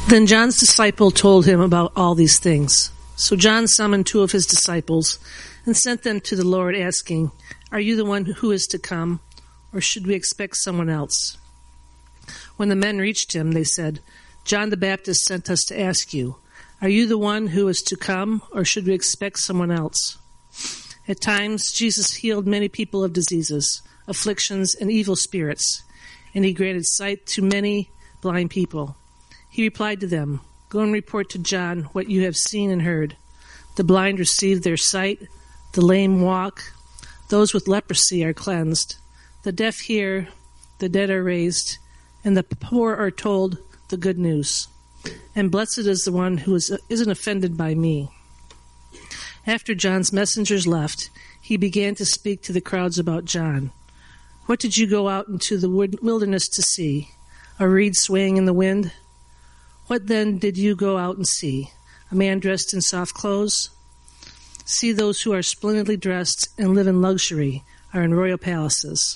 Then John's disciple told him about all these things. So John summoned 2 of his disciples and sent them to the Lord, asking, "Are you the one who is to come, or should we expect someone else?" When the men reached him, they said, "John the Baptist sent us to ask you, are you the one who is to come, or should we expect someone else?" At times, Jesus healed many people of diseases, afflictions, and evil spirits, and he granted sight to many blind people. He replied to them, "Go and report to John what you have seen and heard. The blind receive their sight, the lame walk, those with leprosy are cleansed, the deaf hear, the dead are raised, and the poor are told the good news. And blessed is the one who isn't offended by me." After John's messengers left, he began to speak to the crowds about John. "What did you go out into the wilderness to see? A reed swaying in the wind? What then did you go out and see? A man dressed in soft clothes? See, those who are splendidly dressed and live in luxury are in royal palaces.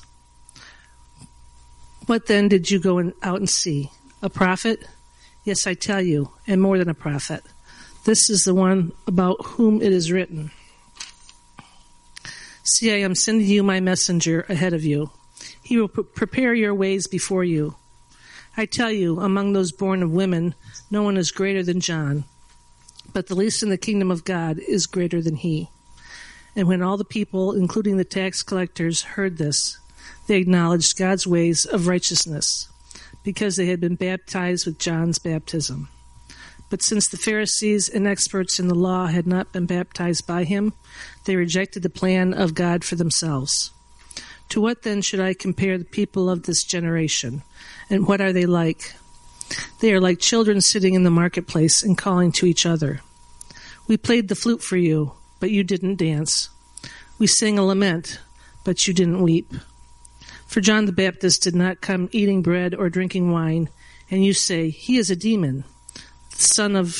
What then did you go out and see? A prophet? Yes, I tell you, and more than a prophet. This is the one about whom it is written, 'See, I am sending you my messenger ahead of you. He will prepare your ways before you.' I tell you, among those born of women, no one is greater than John, but the least in the kingdom of God is greater than he." And when all the people, including the tax collectors, heard this, they acknowledged God's ways of righteousness, because they had been baptized with John's baptism. But since the Pharisees and experts in the law had not been baptized by him, they rejected the plan of God for themselves. To what then should I compare the people of this generation? And what are they like? They are like children sitting in the marketplace and calling to each other. "We played the flute for you, but you didn't dance. We sang a lament, but you didn't weep. For John the Baptist did not come eating bread or drinking wine, and you say, 'He is a demon.' The Son of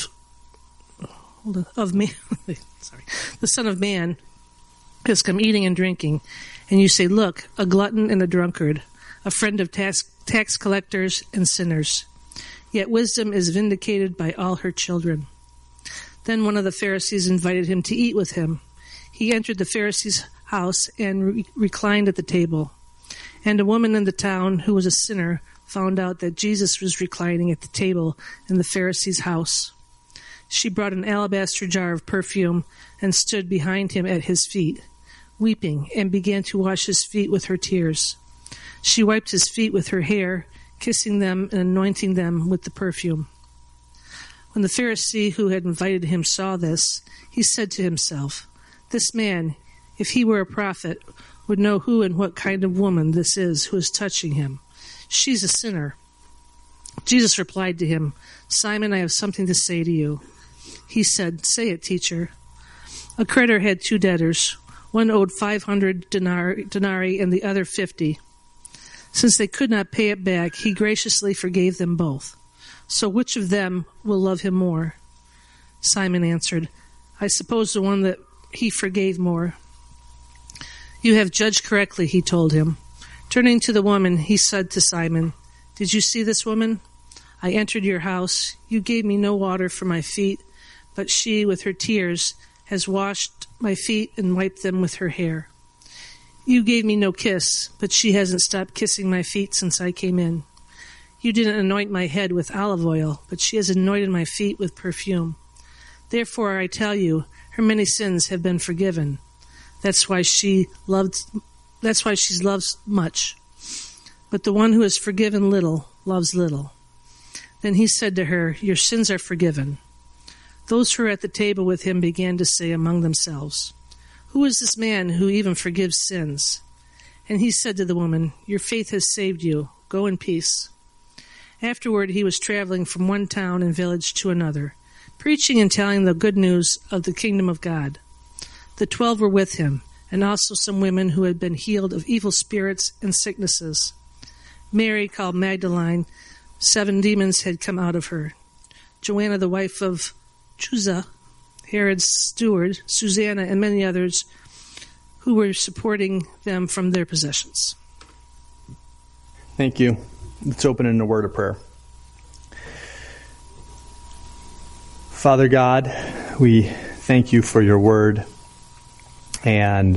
Man, the Son of Man has come eating and drinking, and you say, 'Look, a glutton and a drunkard, a friend of tax collectors and sinners.' Yet wisdom is vindicated by all her children." Then one of the Pharisees invited him to eat with him. He entered the Pharisee's house and reclined at the table. And a woman in the town who was a sinner found out that Jesus was reclining at the table in the Pharisee's house. She brought an alabaster jar of perfume and stood behind him at his feet, weeping, and began to wash his feet with her tears. She wiped his feet with her hair, kissing them and anointing them with the perfume. When the Pharisee who had invited him saw this, he said to himself, "This man, if he were a prophet, would know who and what kind of woman this is who is touching him. She's a sinner." Jesus replied to him, "Simon, I have something to say to you." He said, "Say it, teacher." A creditor had 2 debtors. One owed 500 denarii and the other 50. Since they could not pay it back, he graciously forgave them both. So which of them will love him more? Simon answered, "I suppose the one that he forgave more." "You have judged correctly," he told him. Turning to the woman, he said to Simon, "Did you see this woman? I entered your house. You gave me no water for my feet, but she, with her tears, has washed my feet and wiped them with her hair. You gave me no kiss, but she hasn't stopped kissing my feet since I came in. You didn't anoint my head with olive oil, but she has anointed my feet with perfume. Therefore, I tell you, her many sins have been forgiven. That's why she loves much. But the one who is forgiven little loves little." Then he said to her, "Your sins are forgiven." Those who were at the table with him began to say among themselves, "Who is this man who even forgives sins?" And he said to the woman, "Your faith has saved you. Go in peace." Afterward, he was traveling from one town and village to another, preaching and telling the good news of the kingdom of God. The 12 were with him, and also some women who had been healed of evil spirits and sicknesses. Mary, called Magdalene, 7 demons had come out of her. Joanna, the wife of Chuza, Herod's steward, Susanna, and many others who were supporting them from their possessions. Thank you. Let's open in a word of prayer. Father God, we thank you for your word, and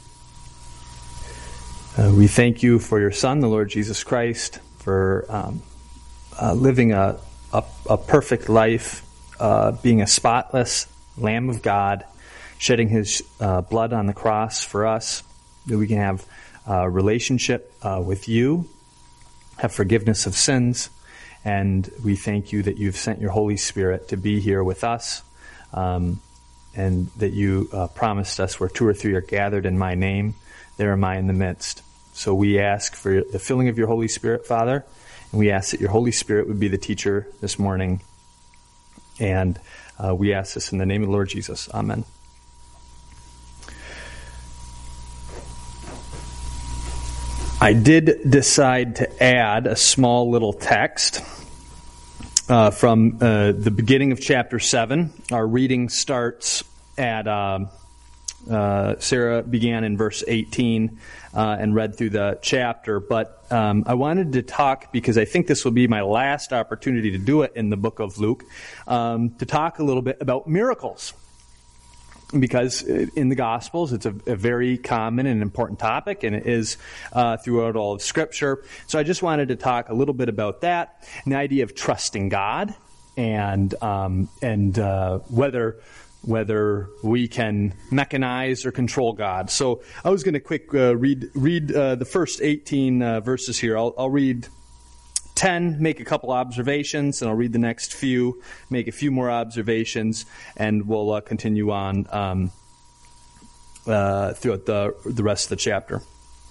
we thank you for your Son, the Lord Jesus Christ, for living a perfect life, being a spotless Lamb of God, shedding his blood on the cross for us, that we can have a relationship with you, have forgiveness of sins. And we thank you that you've sent your Holy Spirit to be here with us, and that you promised us where 2 or 3 are gathered in my name, there am I in the midst. So we ask for the filling of your Holy Spirit, Father, and we ask that your Holy Spirit would be the teacher this morning. And we ask this in the name of the Lord Jesus. Amen. I did decide to add a small little text from the beginning of chapter 7. Our reading starts at, Sarah began in verse 18 and read through the chapter. But I wanted to talk, because I think this will be my last opportunity to do it in the book of Luke, to talk a little bit about miracles. Because in the Gospels, it's a very common and important topic, and it is throughout all of Scripture. So I just wanted to talk a little bit about that, and the idea of trusting God, and whether we can mechanize or control God. So I was going to quick read the first 18 verses here. I'll read 10, make a couple observations, and I'll read the next few, make a few more observations, and we'll continue on throughout the rest of the chapter.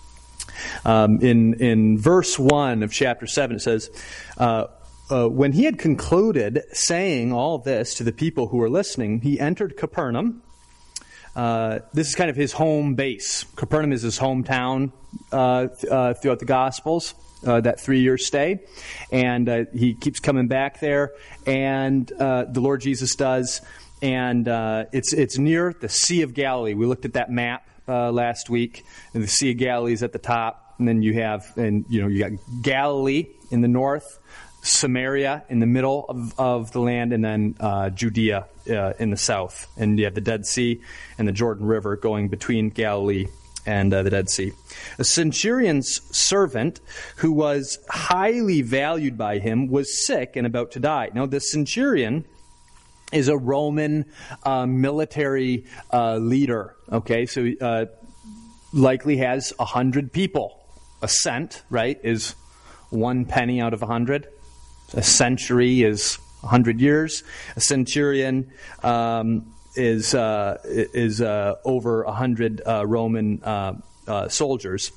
In verse 1 of chapter 7, it says, when he had concluded saying all this to the people who were listening, he entered Capernaum. This is kind of his home base. Capernaum is his hometown throughout the Gospels. That 3-year stay, and he keeps coming back there, and the Lord Jesus does, and it's near the Sea of Galilee. We looked at that map last week, and the Sea of Galilee is at the top, and then you got Galilee in the north, Samaria in the middle of the land, and then Judea in the south, and you have the Dead Sea and the Jordan River going between Galilee and the Dead Sea. A centurion's servant, who was highly valued by him, was sick and about to die. Now, the centurion is a Roman military leader. Okay, so likely has 100 people. A cent, right, is 1 penny out of 100. A century is 100 years. A centurion is over 100 Roman soldiers.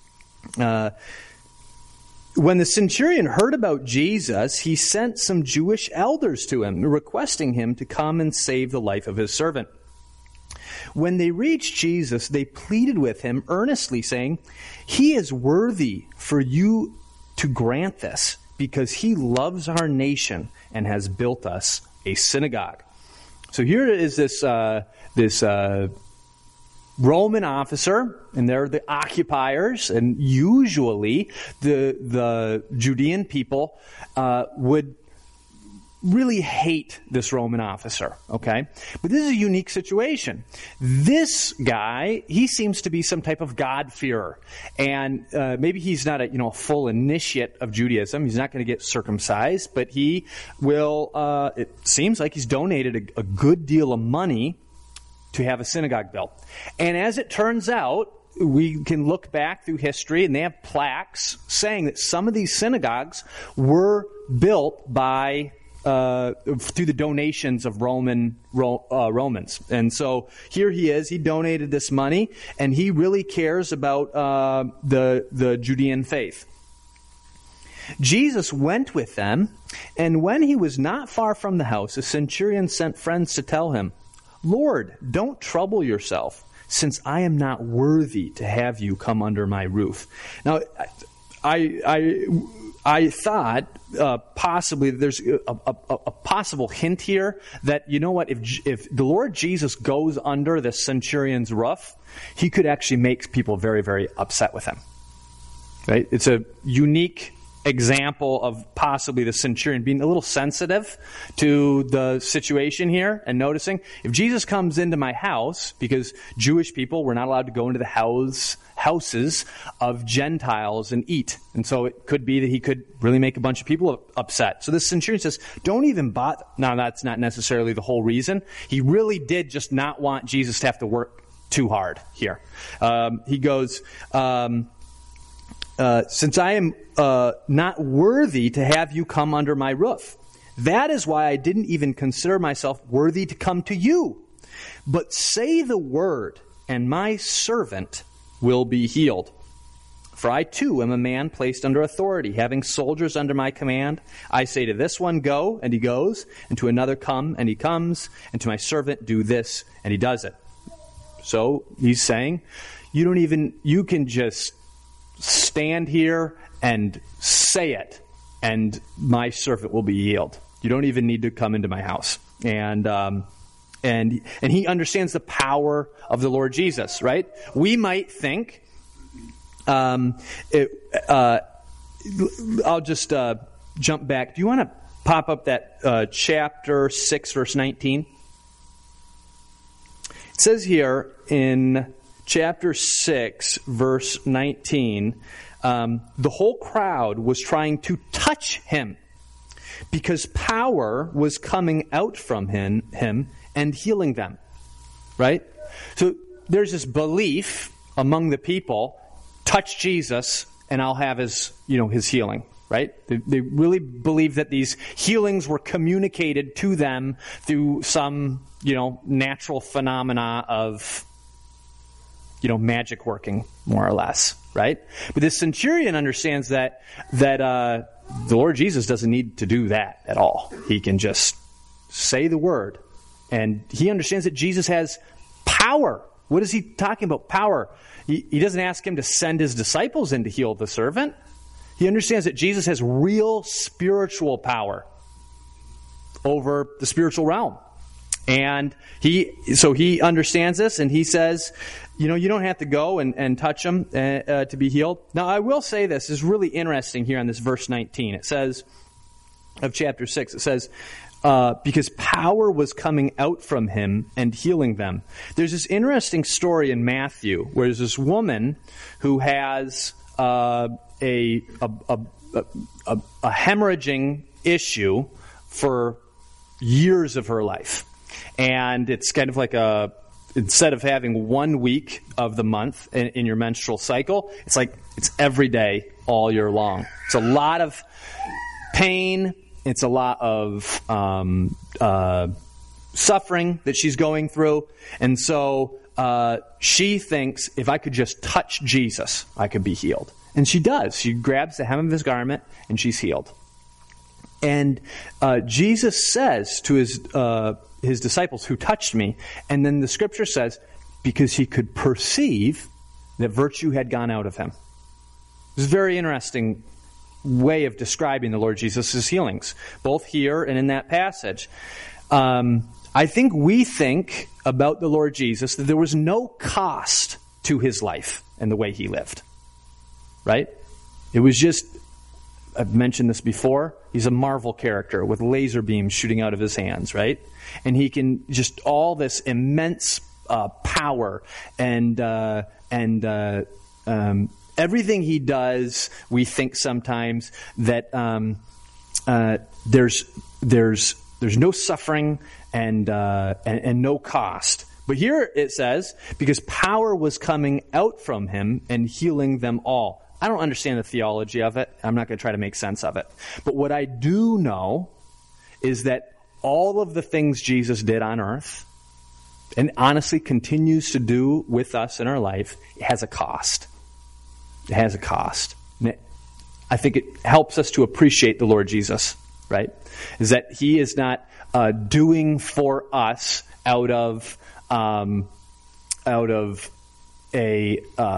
When the centurion heard about Jesus, he sent some Jewish elders to him, requesting him to come and save the life of his servant. When they reached Jesus, they pleaded with him earnestly, saying, "He is worthy for you to grant this, because he loves our nation and has built us a synagogue." So here is this Roman officer, and they're the occupiers, and usually the Judean people would really hate this Roman officer, okay? But this is a unique situation. This guy, he seems to be some type of God-fearer, and maybe he's not a full initiate of Judaism. He's not going to get circumcised, but he will, it seems like he's donated a good deal of money to have a synagogue built. And as it turns out, we can look back through history, and they have plaques saying that some of these synagogues were built by through the donations of Romans. And so here he is. He donated this money, and he really cares about the Judean faith. Jesus went with them, and when he was not far from the house, a centurion sent friends to tell him, "Lord, don't trouble yourself, since I am not worthy to have you come under my roof." Now, I thought possibly there's a possible hint here that, if the Lord Jesus goes under the centurion's roof, he could actually make people very, very upset with him. Right? It's a unique example of possibly the centurion being a little sensitive to the situation here and noticing if Jesus comes into my house, because Jewish people were not allowed to go into the houses of Gentiles and eat. And so it could be that he could really make a bunch of people upset. So this centurion says, don't even bother. Now, that's not necessarily the whole reason. He really did just not want Jesus to have to work too hard here. He goes, since I am not worthy to have you come under my roof, that is why I didn't even consider myself worthy to come to you. But say the word, and my servant will be healed. For I too am a man placed under authority, having soldiers under my command. I say to this one, go, and he goes, and to another, come, and he comes, and to my servant, do this, and he does it. So he's saying, you can just stand here and say it, and my servant will be healed. You don't even need to come into my house. And he understands the power of the Lord Jesus, right? We might think, I'll just jump back. Do you want to pop up that chapter 6, verse 19? It says here in chapter 6, verse 19, the whole crowd was trying to touch him because power was coming out from him and healing them, right? So there's this belief among the people, touch Jesus and I'll have his healing, right? They really believe that these healings were communicated to them through some, natural phenomena of, magic working, more or less, right? But this centurion understands that the Lord Jesus doesn't need to do that at all. He can just say the word. And he understands that Jesus has power. What is he talking about? Power. He doesn't ask him to send his disciples in to heal the servant. He understands that Jesus has real spiritual power over the spiritual realm. And he understands this, and he says, you don't have to go and touch him to be healed. Now, I will say this is really interesting here on this verse 19. It says, of chapter 6, it says, because power was coming out from him and healing them. There's this interesting story in Matthew where there's this woman who has a hemorrhaging issue for years of her life. And it's kind of like instead of having 1 week of the month in your menstrual cycle, it's like it's every day all year long. It's a lot of pain. It's a lot of suffering that she's going through. And so she thinks, if I could just touch Jesus, I could be healed. And she does. She grabs the hem of his garment, and she's healed. And Jesus says to his disciples, who touched me, and then the scripture says, because he could perceive that virtue had gone out of him. It's a very interesting way of describing the Lord Jesus' healings, both here and in that passage. I think we think about the Lord Jesus that there was no cost to his life and the way he lived, right? It was just, I've mentioned this before, he's a Marvel character with laser beams shooting out of his hands, right? And he can just all this immense power and everything he does, we think sometimes that there's no suffering and no cost. But here it says, because power was coming out from him and healing them all. I don't understand the theology of it. I'm not going to try to make sense of it. But what I do know is that all of the things Jesus did on earth, and honestly continues to do with us in our life, it has a cost. It has a cost. I think it helps us to appreciate the Lord Jesus, right? Is that he is not doing for us out of a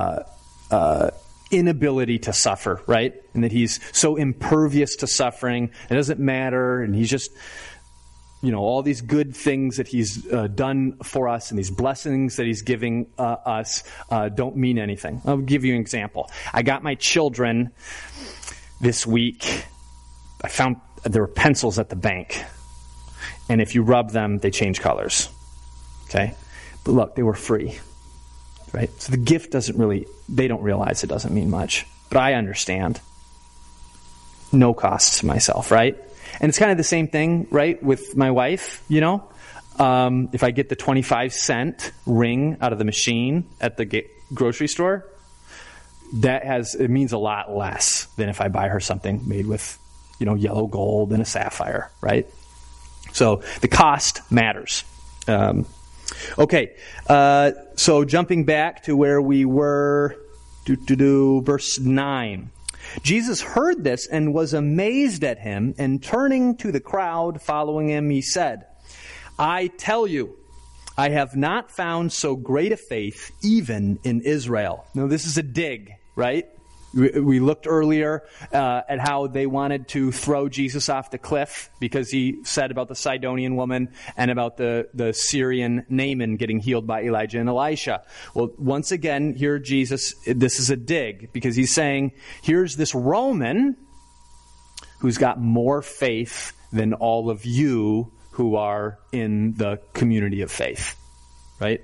inability to suffer, right? And that he's so impervious to suffering, it doesn't matter, and he's just, all these good things that he's done for us and these blessings that he's giving us don't mean anything. I'll give you an example. I got my children this week I found there were pencils at the bank, and if you rub them, they change colors. Okay? But look, they were free. Right? So the gift they don't realize it doesn't mean much. But I understand. No cost to myself, right? And it's kind of the same thing, right, with my wife, if I get the 25-cent ring out of the machine at the grocery store, it means a lot less than if I buy her something made with, yellow gold and a sapphire, right? So the cost matters. Okay, so jumping back to where we were, verse 9. Jesus heard this and was amazed at him, and turning to the crowd following him, he said, I tell you, I have not found so great a faith even in Israel. Now, this is a dig, right? We looked earlier at how they wanted to throw Jesus off the cliff because he said about the Sidonian woman and about the Syrian Naaman getting healed by Elijah and Elisha. Well, once again, here Jesus, this is a dig because he's saying, here's this Roman who's got more faith than all of you who are in the community of faith, right?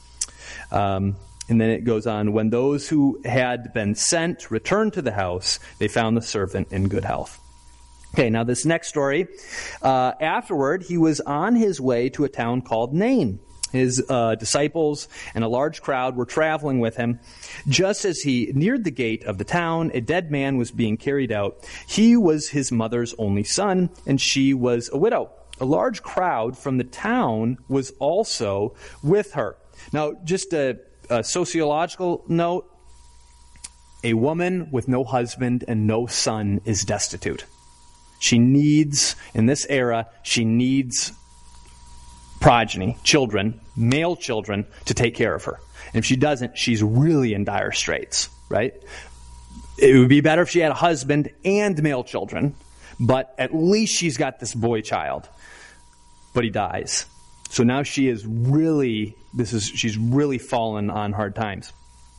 And then it goes on, when those who had been sent returned to the house, they found the servant in good health. Okay, now this next story. Afterward, he was on his way to a town called Nain. His disciples and a large crowd were traveling with him. Just as he neared the gate of the town, a dead man was being carried out. He was his mother's only son, and she was a widow. A large crowd from the town was also with her. Now, just a sociological note, a woman with no husband and no son is destitute. She needs, in this era, progeny, children, male children, to take care of her. And if she doesn't, she's really in dire straits, right? It would be better if she had a husband and male children, but at least she's got this boy child. But he dies. So now she's really fallen on hard times.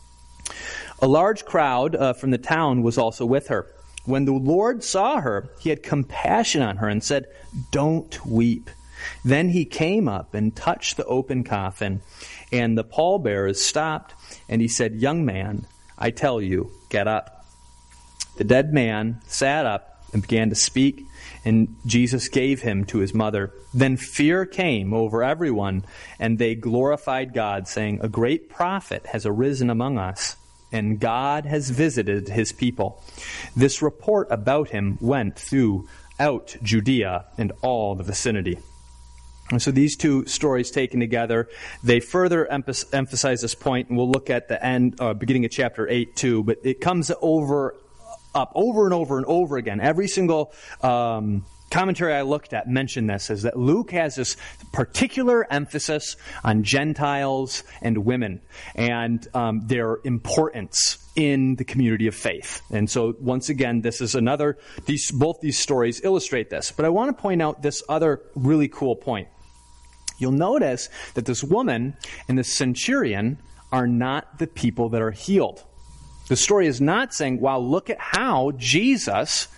A large crowd from the town was also with her. When the Lord saw her, he had compassion on her and said, "Don't weep." Then he came up and touched the open coffin, and the pallbearers stopped, and he said, "Young man, I tell you, get up." The dead man sat up and began to speak, and Jesus gave him to his mother. Then fear came over everyone, and they glorified God, saying, "A great prophet has arisen among us, and God has visited his people." This report about him went throughout Judea and all the vicinity. And so these two stories taken together, they further emphasize this point, and we'll look at the end, beginning of chapter 8 too, but it comes up over and over and over again. Every single commentary I looked at mentioned this, is that Luke has this particular emphasis on Gentiles and women and their importance in the community of faith. And so once again, this is both these stories illustrate this. But I want to point out this other really cool point. You'll notice that this woman and the centurion are not the people that are healed. The story is not saying, wow, look at how Jesus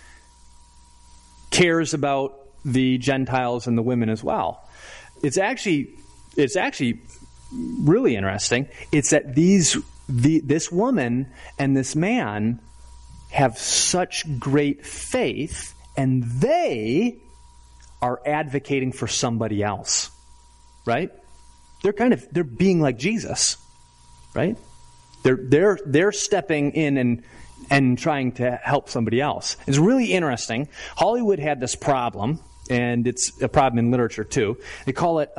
cares about the Gentiles and the women as well. It's actually really interesting. It's that this woman and this man have such great faith, and they are advocating for somebody else, right? They're being like Jesus, right? They're stepping in and trying to help somebody else. It's really interesting. Hollywood had this problem, and it's a problem in literature too. They call it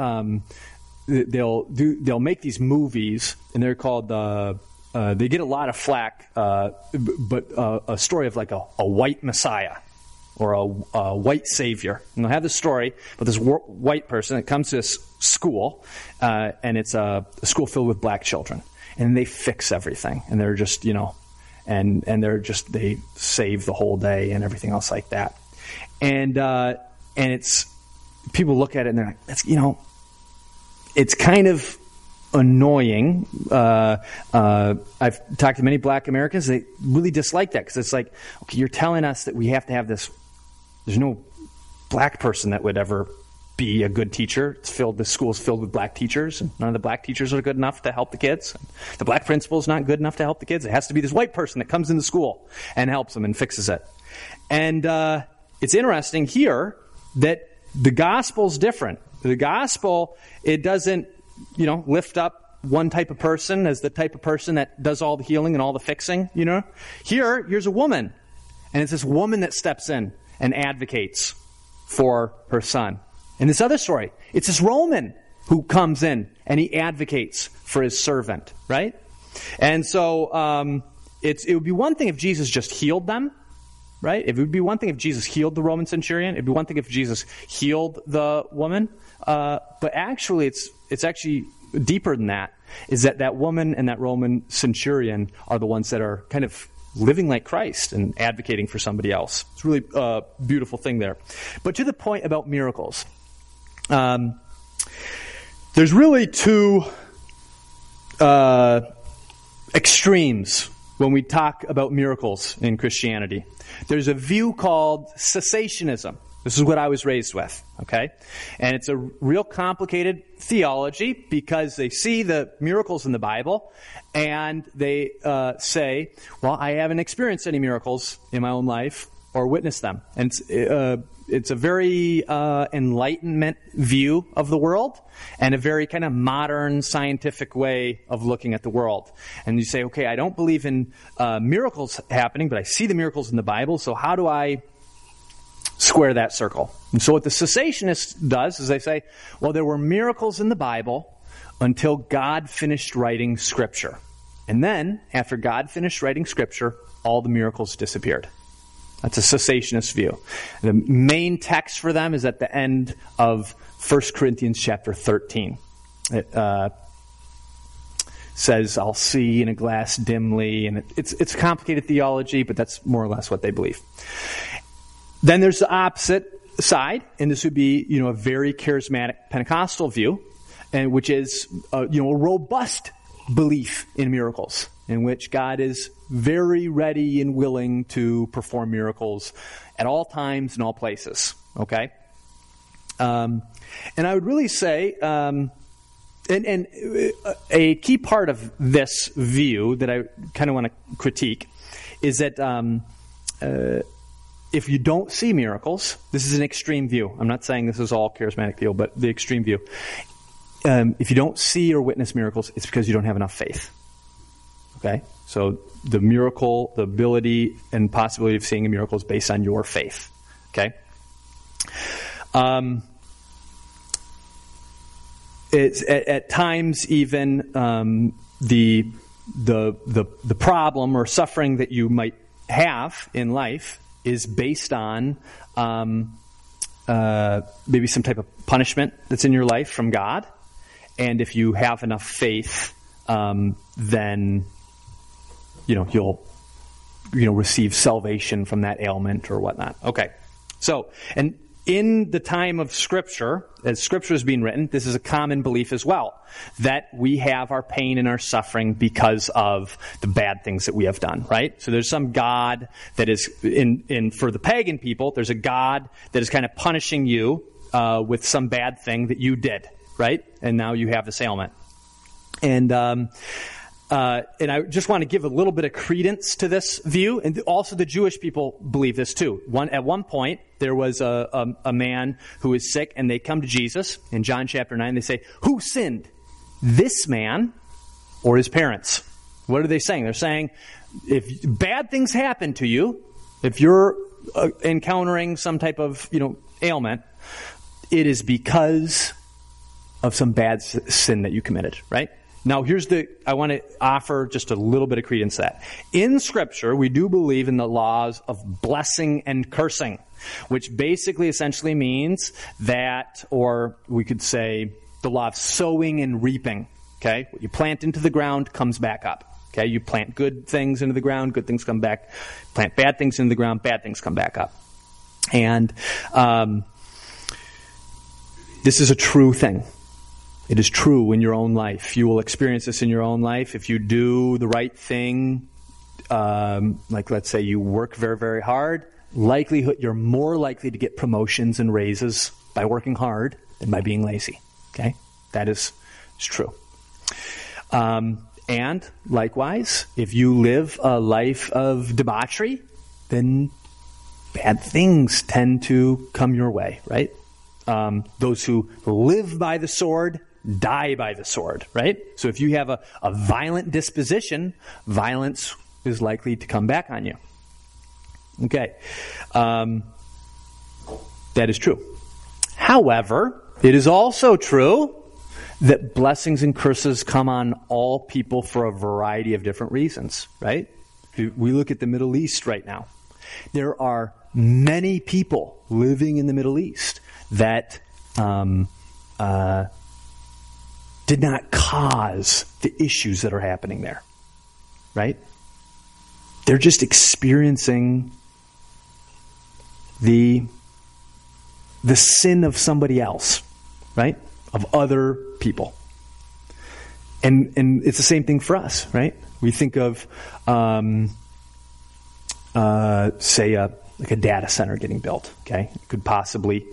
they'll make these movies, and they're called they get a lot of flack, but a story of like a white Messiah or a white savior. And they'll have this story about this white person that comes to this school, and it's a school filled with black children. And they fix everything, and they're just, and they save the whole day and everything else like that. And it's, people look at it and they're like, it's kind of annoying. I've talked to many black Americans. They really dislike that because it's like, okay, you're telling us that we have to have this. There's no black person that would ever be a good teacher. The school's filled with black teachers, and none of the black teachers are good enough to help the kids. The black principal's not good enough to help the kids. It has to be this white person that comes into school and helps them and fixes it. And it's interesting here that the gospel's different. The gospel, it doesn't, lift up one type of person as the type of person that does all the healing and all the fixing, Here's a woman, and it's this woman that steps in and advocates for her son. In this other story, it's this Roman who comes in and he advocates for his servant, right? And so it would be one thing if Jesus just healed them, right? It would be one thing if Jesus healed the Roman centurion. It'd be one thing if Jesus healed the woman. But actually, it's actually deeper than that, is that woman and that Roman centurion are the ones that are kind of living like Christ and advocating for somebody else. It's really a beautiful thing there. But to the point about miracles, there's really two extremes when we talk about miracles in Christianity. There's a view called cessationism. This is what I was raised with, okay? And it's a real complicated theology because they see the miracles in the Bible and they say, well, I haven't experienced any miracles in my own life or witnessed them. And it's a very Enlightenment view of the world and a very kind of modern scientific way of looking at the world. And you say, okay, I don't believe in miracles happening, but I see the miracles in the Bible, so how do I square that circle? And so what the cessationist does is they say, well, there were miracles in the Bible until God finished writing Scripture. And then, after God finished writing Scripture, all the miracles disappeared. That's a cessationist view. The main text for them is at the end of 1 Corinthians chapter 13. It says, I'll see in a glass dimly. And it's complicated theology, but that's more or less what they believe. Then there's the opposite side, and this would be, a very charismatic Pentecostal view, and which is, a robust belief in miracles, in which God is very ready and willing to perform miracles at all times and all places. Okay, and I would really say, and a key part of this view that I kind of want to critique is that if you don't see miracles, this is an extreme view. I'm not saying this is all charismatic view, but the extreme view. If you don't see or witness miracles, it's because you don't have enough faith. Okay? So the miracle, the ability and possibility of seeing a miracle is based on your faith. Okay? It's at times even the problem or suffering that you might have in life is based on maybe some type of punishment that's in your life from God. And if you have enough faith, then you'll receive salvation from that ailment or whatnot. Okay. So, and in the time of Scripture, as Scripture is being written, this is a common belief as well, that we have our pain and our suffering because of the bad things that we have done, right? So there's some God that is, for the pagan people, there's a God that is kind of punishing you with some bad thing that you did, right? And now you have this ailment. And I just want to give a little bit of credence to this view. And also the Jewish people believe this too. At one point, there was a man who was sick, and they come to Jesus. In John chapter 9, they say, who sinned, this man or his parents? What are they saying? They're saying, if bad things happen to you, if you're encountering some type of ailment, it is because of some bad sin that you committed, right? Now, I want to offer just a little bit of credence to that. In Scripture, we do believe in the laws of blessing and cursing, which basically essentially means that, or we could say, the law of sowing and reaping. Okay? What you plant into the ground comes back up. Okay? You plant good things into the ground, good things come back. Plant bad things into the ground, bad things come back up. And this is a true thing. It is true in your own life. You will experience this in your own life. If you do the right thing, like let's say you work very, very hard, you're more likely to get promotions and raises by working hard than by being lazy. Okay? That is true. And likewise, if you live a life of debauchery, then bad things tend to come your way, right? Those who live by the sword die by the sword, right? So if you have a violent disposition, violence is likely to come back on you. Okay. That is true. However, it is also true that blessings and curses come on all people for a variety of different reasons, right? We look at the Middle East right now. There are many people living in the Middle East that did not cause the issues that are happening there, right? They're just experiencing the sin of somebody else, right? Of other people. And it's the same thing for us, right? We think of, say, like a data center getting built, okay? It could possibly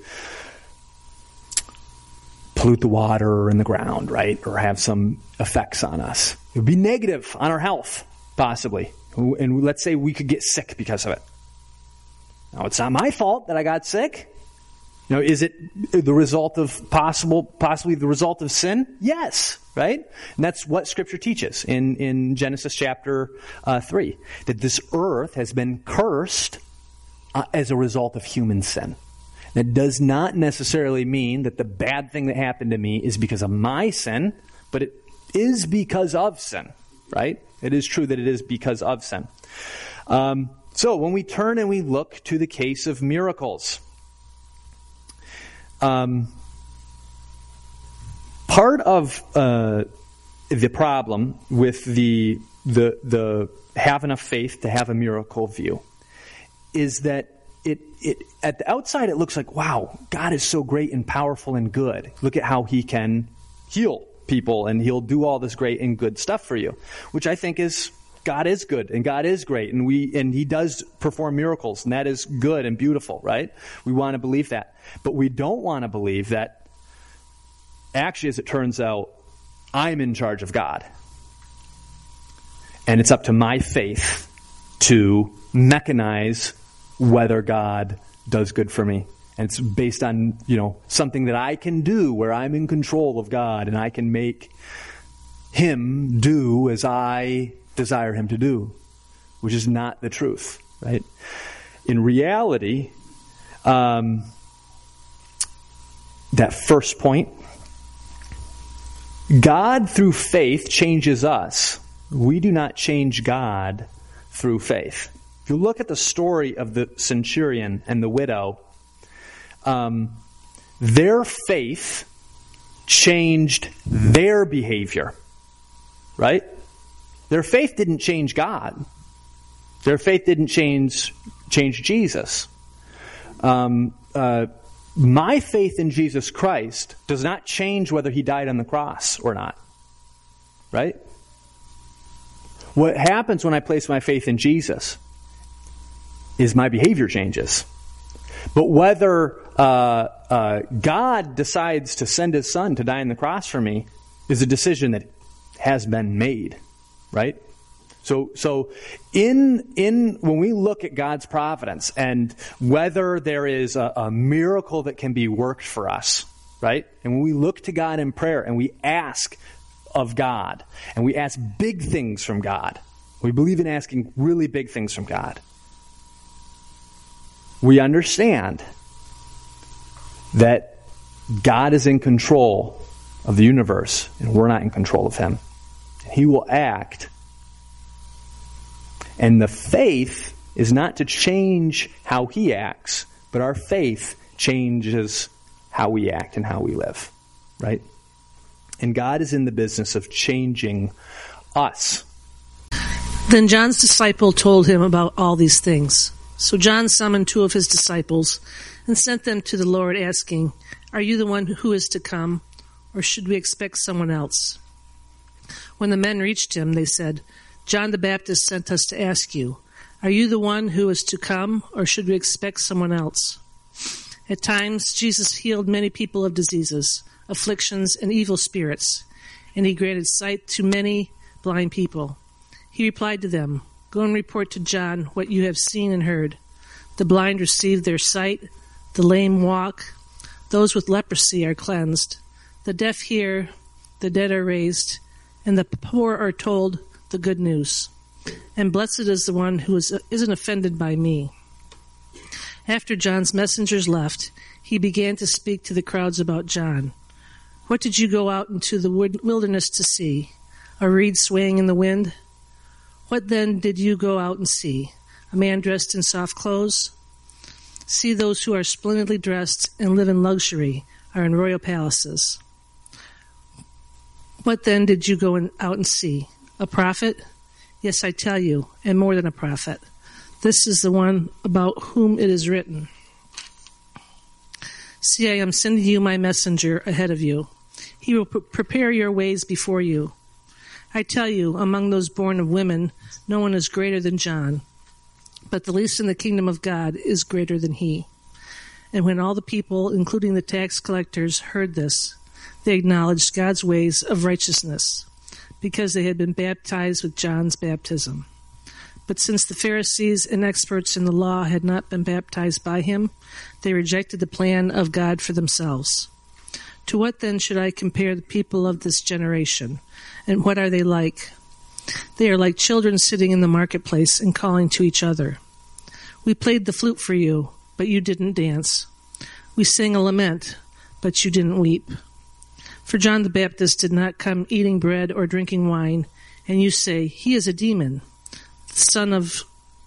pollute the water and the ground, right? Or have some effects on us. It would be negative on our health, possibly. And let's say we could get sick because of it. Now, it's not my fault that I got sick. Now, is it the result of possibly the result of sin? Yes, right? And that's what Scripture teaches in Genesis chapter 3, that this earth has been cursed as a result of human sin. That does not necessarily mean that the bad thing that happened to me is because of my sin, but it is because of sin, right? It is true that it is because of sin. So when we turn and we look to the case of miracles, part of the problem with the have enough faith to have a miracle view is that it at the outside it looks like, wow, God is so great and powerful and good. Look at how he can heal people and he'll do all this great and good stuff for you, which I think is God is good and God is great and he does perform miracles and that is good and beautiful, right? We want to believe that. But we don't want to believe that actually, as it turns out, I'm in charge of God. And it's up to my faith to mechanize whether God does good for me. And it's based on, something that I can do where I'm in control of God and I can make him do as I desire him to do, which is not the truth, right? In reality, that first point, God through faith changes us. We do not change God through faith. If you look at the story of the centurion and the widow, their faith changed their behavior, right? Their faith didn't change God. Their faith didn't change Jesus. My faith in Jesus Christ does not change whether he died on the cross or not, right? What happens when I place my faith in Jesus is my behavior changes. But whether God decides to send his son to die on the cross for me is a decision that has been made, right? So in when we look at God's providence and whether there is a miracle that can be worked for us, right? And when we look to God in prayer and we ask of God and we ask big things from God, we believe in asking really big things from God. We understand that God is in control of the universe and we're not in control of him. He will act. And the faith is not to change how he acts, but our faith changes how we act and how we live, right? And God is in the business of changing us. Then John's disciple told him about all these things. So John summoned 2 of his disciples and sent them to the Lord, asking, "Are you the one who is to come, or should we expect someone else?" When the men reached him, they said, "John the Baptist sent us to ask you, are you the one who is to come, or should we expect someone else?" At times, Jesus healed many people of diseases, afflictions, and evil spirits, and he granted sight to many blind people. He replied to them, "Go and report to John what you have seen and heard. The blind receive their sight, the lame walk, those with leprosy are cleansed, the deaf hear, the dead are raised, and the poor are told the good news. And blessed is the one who isn't offended by me." After John's messengers left, he began to speak to the crowds about John. "What did you go out into the wilderness to see? A reed swaying in the wind? What then did you go out and see? A man dressed in soft clothes? See, those who are splendidly dressed and live in luxury are in royal palaces. What then did you go out and see? A prophet? Yes, I tell you, and more than a prophet. This is the one about whom it is written, 'See, I am sending you my messenger ahead of you. He will prepare your ways before you.' I tell you, among those born of women, no one is greater than John, but the least in the kingdom of God is greater than he." And when all the people, including the tax collectors, heard this, they acknowledged God's ways of righteousness, because they had been baptized with John's baptism. But since the Pharisees and experts in the law had not been baptized by him, they rejected the plan of God for themselves. To what then should I compare the people of this generation? And what are they like? They are like children sitting in the marketplace and calling to each other. "We played the flute for you, but you didn't dance. We sang a lament, but you didn't weep. For John the Baptist did not come eating bread or drinking wine, and you say, 'He is a demon.' The Son of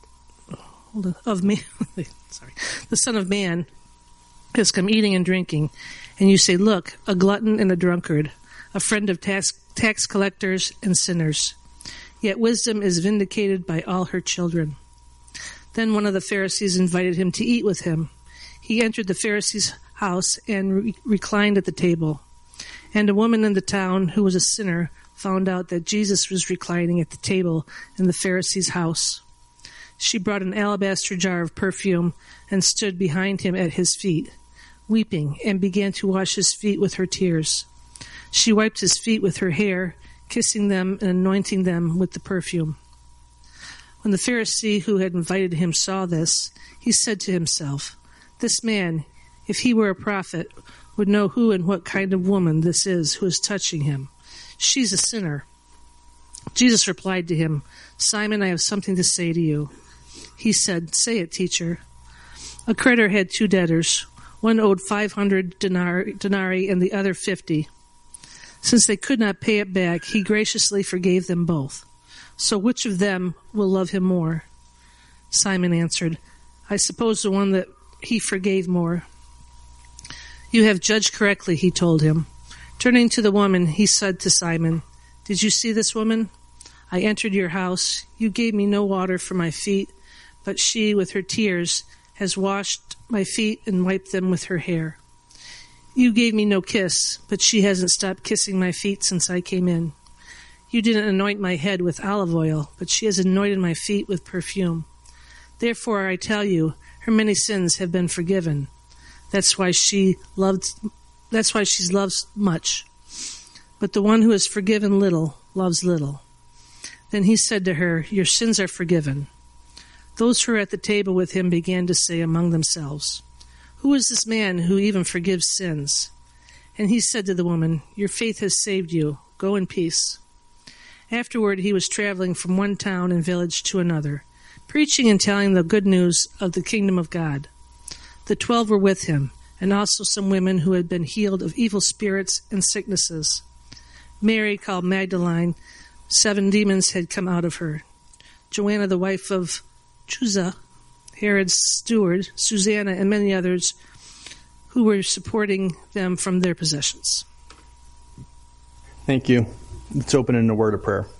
Man, the Son of Man has come eating and drinking, and you say, 'Look, a glutton and a drunkard, a friend of tax collectors and sinners.' Yet wisdom is vindicated by all her children." Then one of the Pharisees invited him to eat with him. He entered the Pharisee's house and reclined at the table. And a woman in the town who was a sinner found out that Jesus was reclining at the table in the Pharisee's house. She brought an alabaster jar of perfume and stood behind him at his feet, weeping, and began to wash his feet with her tears. She wiped his feet with her hair, kissing them and anointing them with the perfume. When the Pharisee who had invited him saw this, he said to himself, "This man, if he were a prophet, would know who and what kind of woman this is who is touching him. She's a sinner." Jesus replied to him, "Simon, I have something to say to you." He said, "Say it, teacher." A creditor had 2 debtors. One owed 500 denarii and the other 50. Since they could not pay it back, he graciously forgave them both. So which of them will love him more? Simon answered, "I suppose the one that he forgave more." "You have judged correctly," he told him. Turning to the woman, he said to Simon, "Did you see this woman? I entered your house. You gave me no water for my feet, but she, with her tears, has washed my feet and wiped them with her hair. You gave me no kiss, but she hasn't stopped kissing my feet since I came in. You didn't anoint my head with olive oil, but she has anointed my feet with perfume. Therefore, I tell you, her many sins have been forgiven. That's why she's loved much. But the one who is forgiven little loves little." Then he said to her, "Your sins are forgiven." Those who were at the table with him began to say among themselves, "Who is this man who even forgives sins?" And he said to the woman, "Your faith has saved you. Go in peace." Afterward, he was traveling from one town and village to another, preaching and telling the good news of the kingdom of God. The 12 were with him, and also some women who had been healed of evil spirits and sicknesses. Mary, called Magdalene, 7 demons had come out of her. Joanna, the wife of Chuza, Herod's steward, Susanna, and many others who were supporting them from their possessions. Thank you. Let's open in a word of prayer.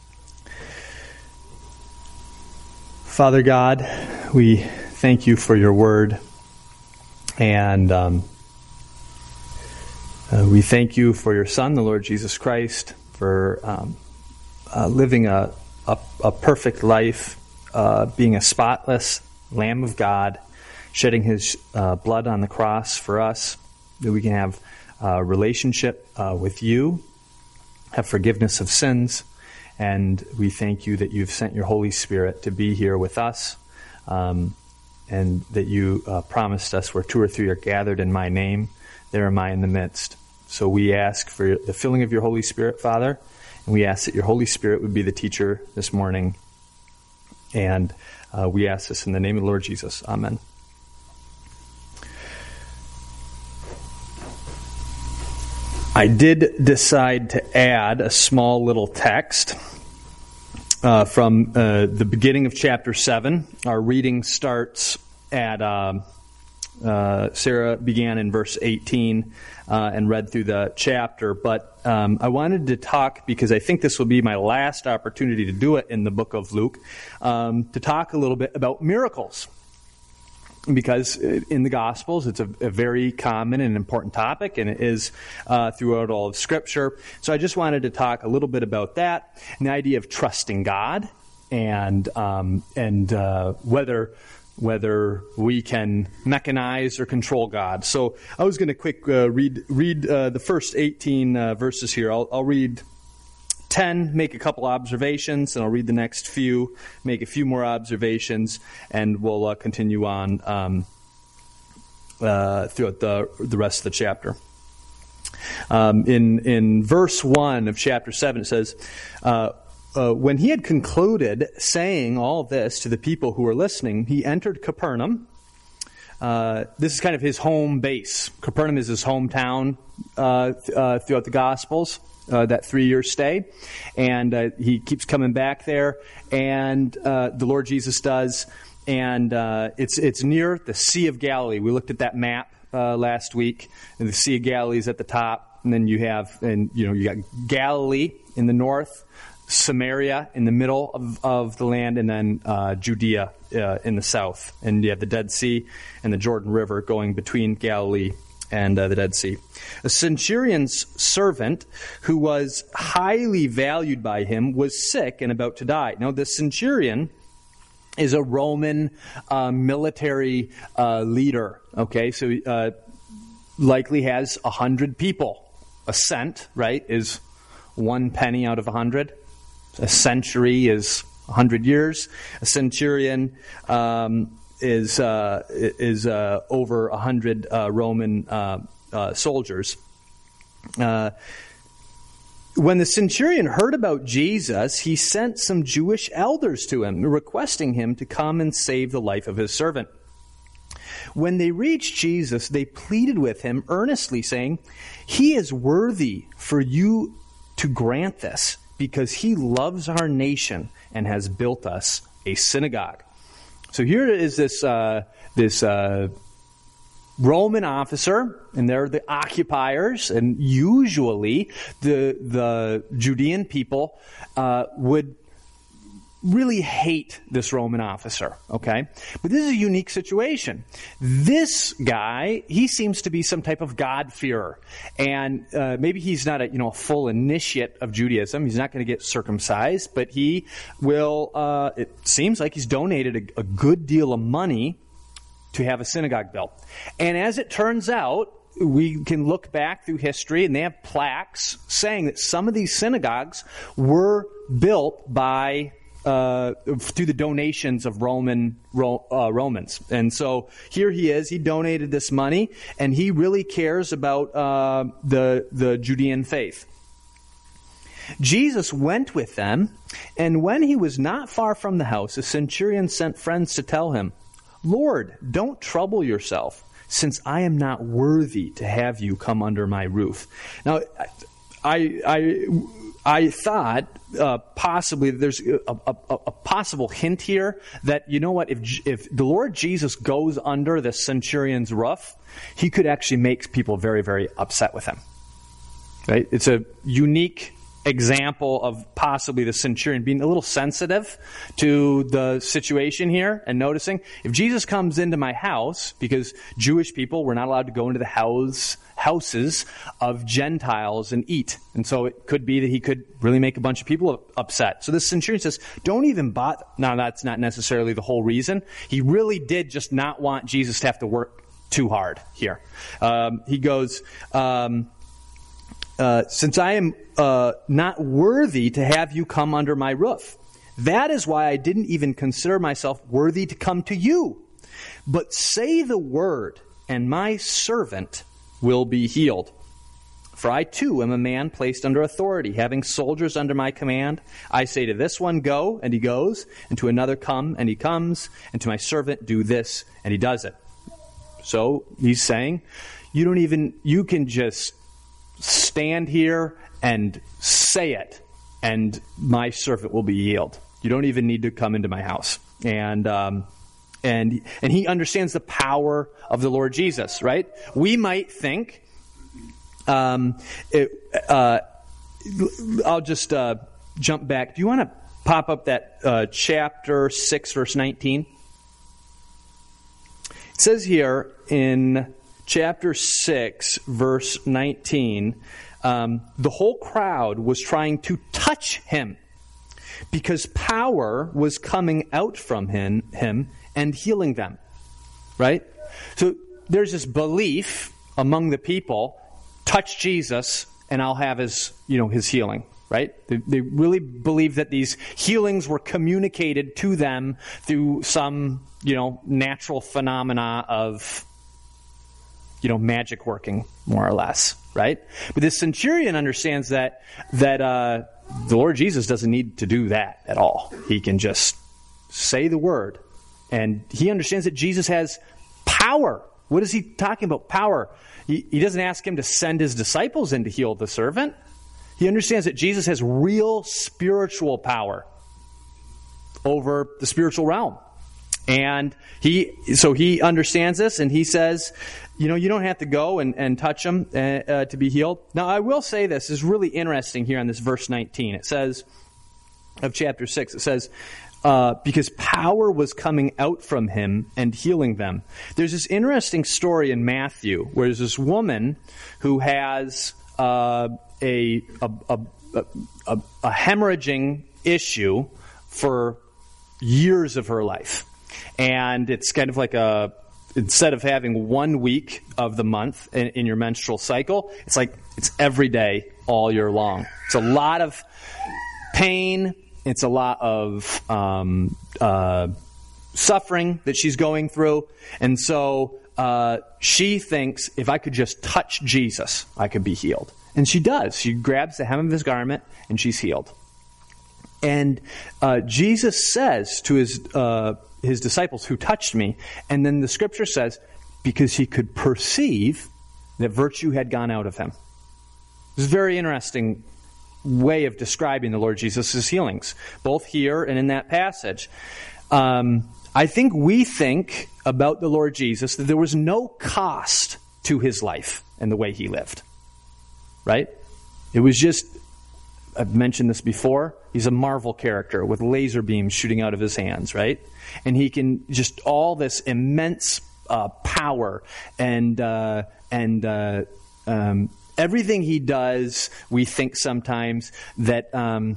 Father God, we thank you for your word. And We thank you for your Son, the Lord Jesus Christ, for living a perfect life, being a spotless Lamb of God, shedding his blood on the cross for us, that we can have a relationship with you, have forgiveness of sins, and we thank you that you've sent your Holy Spirit to be here with us, and that you promised us where 2 or 3 are gathered in my name, there am I in the midst. So we ask for the filling of your Holy Spirit, Father, and we ask that your Holy Spirit would be the teacher this morning. And we ask this in the name of the Lord Jesus. Amen. I did decide to add a small little text from the beginning of chapter 7. Our reading starts at, Sarah began in verse 18 and read through the chapter. But I wanted to talk, because I think this will be my last opportunity to do it in the book of Luke, to talk a little bit about miracles. Because in the Gospels, it's a very common and important topic, and it is throughout all of Scripture. So I just wanted to talk a little bit about that, and the idea of trusting God, and whether we can mechanize or control God. So I was going to quick read the first 18 verses here. I'll read 10, make a couple observations, and I'll read the next few, make a few more observations, and we'll continue on throughout the rest of the chapter. In verse 1 of chapter 7, it says, when he had concluded saying all this to the people who were listening, he entered Capernaum. This is kind of his home base. Capernaum is his hometown throughout the Gospels. That 3-year stay, and he keeps coming back there, and the Lord Jesus does, and it's near the Sea of Galilee. We looked at that map last week, and the Sea of Galilee is at the top, and then you got Galilee in the north, Samaria in the middle of the land, and then Judea in the south, and you have the Dead Sea and the Jordan River going between Galilee and the Dead Sea. A centurion's servant, who was highly valued by him, was sick and about to die. Now, the centurion is a Roman military leader. Okay, so likely has 100 people. A cent, right, is 1 penny out of 100. A century is 100 years. A centurion is over 100 Roman soldiers. When the centurion heard about Jesus, he sent some Jewish elders to him, requesting him to come and save the life of his servant. When they reached Jesus, they pleaded with him earnestly, saying, "He is worthy for you to grant this, because he loves our nation and has built us a synagogue." So here is this Roman officer, and they're the occupiers, and usually the Judean people would really hate this Roman officer, okay? But this is a unique situation. This guy, he seems to be some type of God-fearer, and maybe he's not a full initiate of Judaism. He's not going to get circumcised, but he will, it seems like he's donated a good deal of money to have a synagogue built. And as it turns out, we can look back through history, and they have plaques saying that some of these synagogues were built by through the donations of Romans. And so here he is. He donated this money, and he really cares about the Judean faith. Jesus went with them, and when he was not far from the house, the centurion sent friends to tell him, "Lord, don't trouble yourself, since I am not worthy to have you come under my roof." Now, I thought possibly there's a possible hint here that, if the Lord Jesus goes under the centurion's roof, he could actually make people very, very upset with him. Right? It's a unique example of possibly the centurion being a little sensitive to the situation here and noticing, if Jesus comes into my house, because Jewish people were not allowed to go into the houses of Gentiles and eat. And so it could be that he could really make a bunch of people upset. So this centurion says, don't even bother. Now, that's not necessarily the whole reason. He really did just not want Jesus to have to work too hard here. He goes, since I am not worthy to have you come under my roof, that is why I didn't even consider myself worthy to come to you. But say the word, and my servant will be healed. For I too am a man placed under authority, having soldiers under my command. I say to this one, go, and he goes, and to another, come, and he comes, and to my servant, do this, and he does it. So he's saying, you can just stand here and say it, and my servant will be healed. You don't even need to come into my house. And he understands the power of the Lord Jesus, right? We might think, I'll just jump back. Do you want to pop up that chapter 6, verse 19? It says here in chapter 6, verse 19, the whole crowd was trying to touch him because power was coming out from him and healing them. Right? So there's this belief among the people, touch Jesus and I'll have his healing. Right? They really believe that these healings were communicated to them through some, natural phenomena of, magic working, more or less. Right? But this centurion understands that the Lord Jesus doesn't need to do that at all. He can just say the word. And he understands that Jesus has power. What is he talking about? Power. He doesn't ask him to send his disciples in to heal the servant. He understands that Jesus has real spiritual power over the spiritual realm. And so he understands this, and he says, you don't have to go and touch him to be healed. Now, I will say this is really interesting here on this verse 19. It says, of chapter 6, it says, because power was coming out from him and healing them. There's this interesting story in Matthew where there's this woman who has a hemorrhaging issue for years of her life. And it's kind of like instead of having 1 week of the month in your menstrual cycle, it's every day, all year long. It's a lot of pain. It's a lot of suffering that she's going through. And so she thinks, if I could just touch Jesus, I could be healed. And she does. She grabs the hem of his garment, and she's healed. And Jesus says to his disciples, who touched me, and then the scripture says, because he could perceive that virtue had gone out of him. This is a very interesting way of describing the Lord Jesus' healings, both here and in that passage. I think we think about the Lord Jesus that there was no cost to his life and the way he lived. Right? It was just, I've mentioned this before, he's a Marvel character with laser beams shooting out of his hands, right? And he can just all this immense power and everything he does, we think sometimes that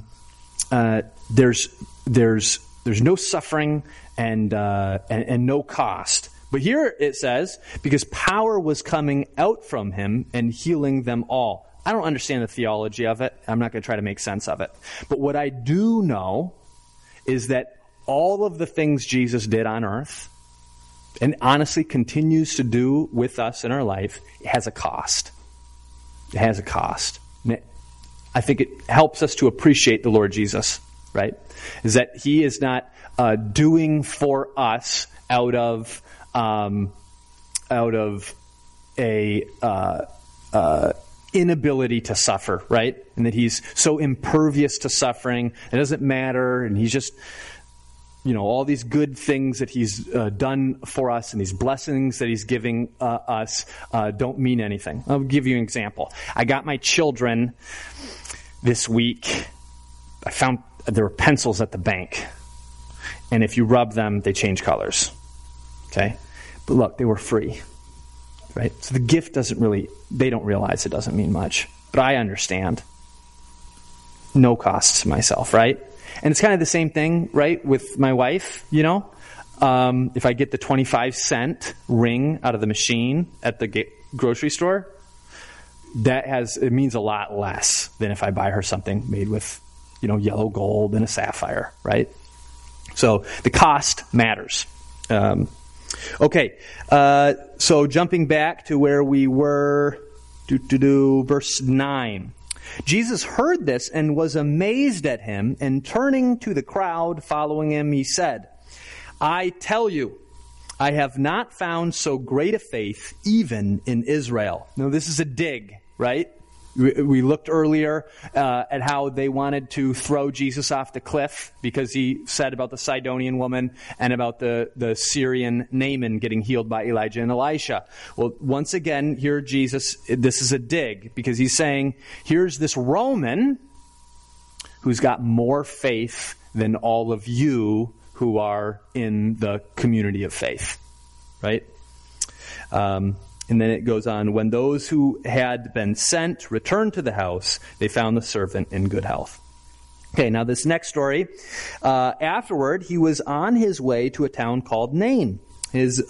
there's no suffering and no cost. But here it says, because power was coming out from him and healing them all. I don't understand the theology of it. I'm not going to try to make sense of it. But what I do know is that all of the things Jesus did on earth, and honestly continues to do with us in our life, it has a cost. It has a cost. I think it helps us to appreciate the Lord Jesus, right? Is that he is not doing for us out of a inability to suffer, right? And that he's so impervious to suffering, it doesn't matter, and he's just, all these good things that he's done for us and these blessings that he's giving us don't mean anything. I'll give you an example. I got my children this week I found there were pencils at the bank. And if you rub them, they change colors. Okay? But look, they were free. Right? So the gift they don't realize it doesn't mean much. But I understand. No cost to myself, right? And it's kind of the same thing, right, with my wife, if I get the 25-cent ring out of the machine at the grocery store, it means a lot less than if I buy her something made with, yellow gold and a sapphire, right? So the cost matters. Okay, so jumping back to where we were, verse 9. Jesus heard this and was amazed at him, and turning to the crowd following him, he said, I tell you, I have not found so great a faith even in Israel. Now, this is a dig, right? We looked earlier at how they wanted to throw Jesus off the cliff because he said about the Sidonian woman and about the Syrian Naaman getting healed by Elijah and Elisha. Well, once again, here Jesus, this is a dig because he's saying, here's this Roman who's got more faith than all of you who are in the community of faith, right? And then it goes on, when those who had been sent returned to the house, they found the servant in good health. Okay, now this next story. Afterward, he was on his way to a town called Nain. His